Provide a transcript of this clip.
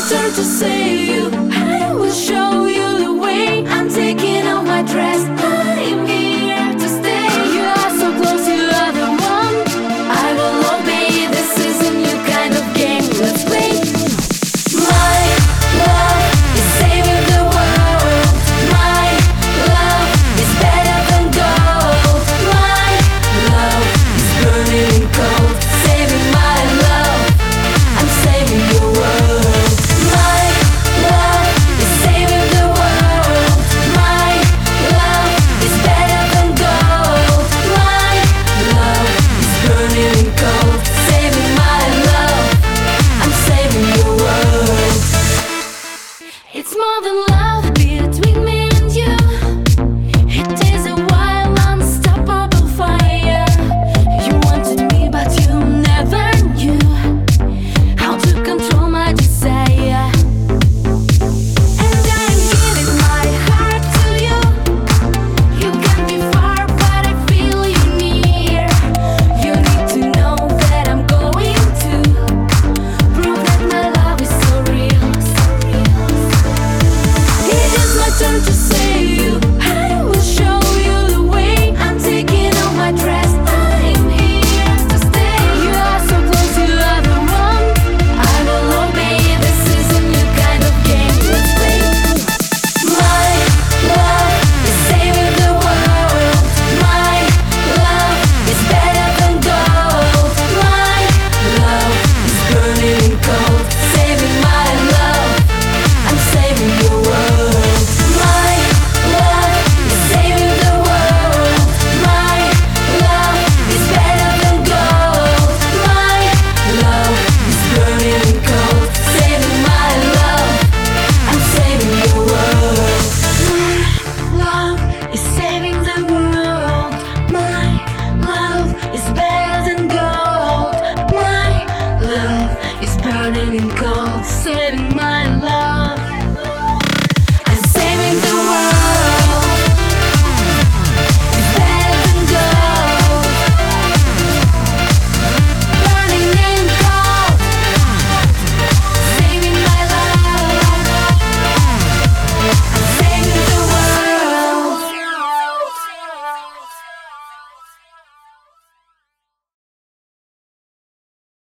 turn to save you. I will show you the way. I'm taking off my dress. I'm here to stay. You are so close, you are the one. I will obey. This isn't your kind of game. Let's play. My love is saving the world. My love is better than gold. My love is burning cold. Saving my love. I'm saving your world. My love is saving the world. My love is better than gold. My love is burning cold. Saving my love. I'm saving your world. It's more than love between me and you. It is a wild, unstoppable fire. You wanted me, but you never knew how to control my desire. And I'm giving my heart to you. You can be far, but I feel you near. You need to know that I'm going to prove that my love is so real. It is my turn to save you. I will show you the way. I'm taking off my dress. I'm here to stay. You are so close, you are the one. I will obey. This isn't your kind of game. Let's play. My love is saving the world. My love is better than gold. My love is burning cold. Saving my love. I'm saving your world. My love is saving the world. My love is better than gold. My love is burning cold. Saving my love. I'm saving your world. My love is saving the world. My love is better than gold. My love is burning cold. Saving my love.